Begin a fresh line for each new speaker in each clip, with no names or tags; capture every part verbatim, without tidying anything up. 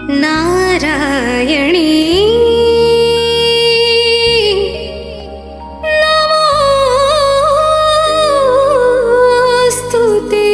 नारायणी नमोस्तुते।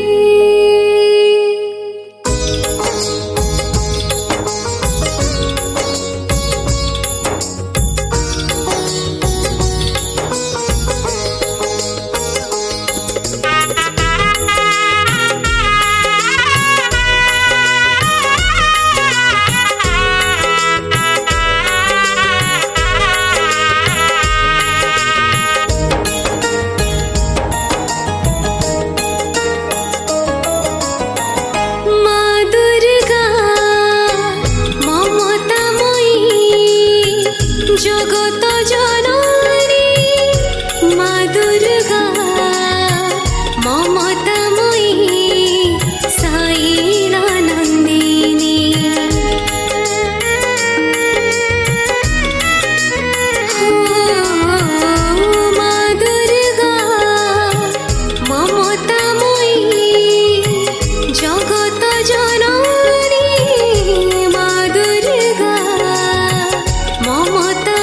जगत जननी मा दुर्गा ममतामयी साईनानन्दिनी। हो मा दुर्गा ममतामयी जगत जननी मा दुर्गा ममता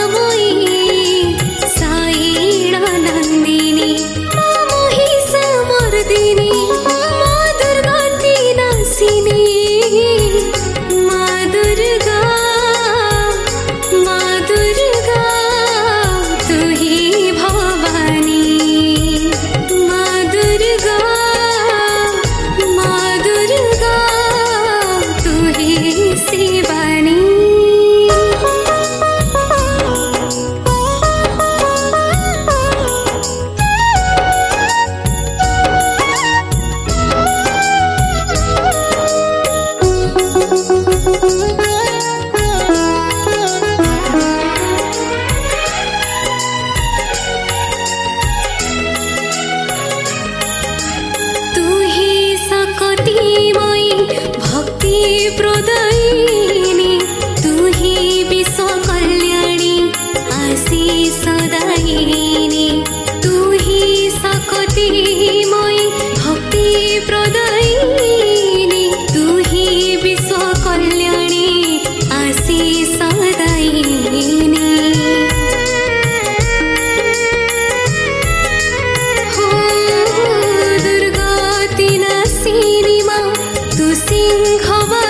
प्रदायिनी तू ही विश्व कल्याणी आशीष दायिनी। तू ही सकतिमयी भक्ति प्रदायिनी तू ही विश्व कल्याणी आशीष दायिनी। हो दुर्गति नाशिनी मा तू सिंह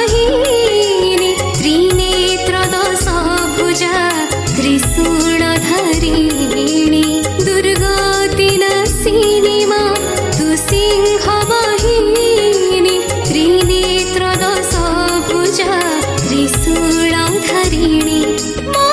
त्रिशूलधारिणी। दुर्गति नाशिनी मा तू सिंह वाहिनी त्रिनेत्र दश भुजा त्रिशूलधारिणी।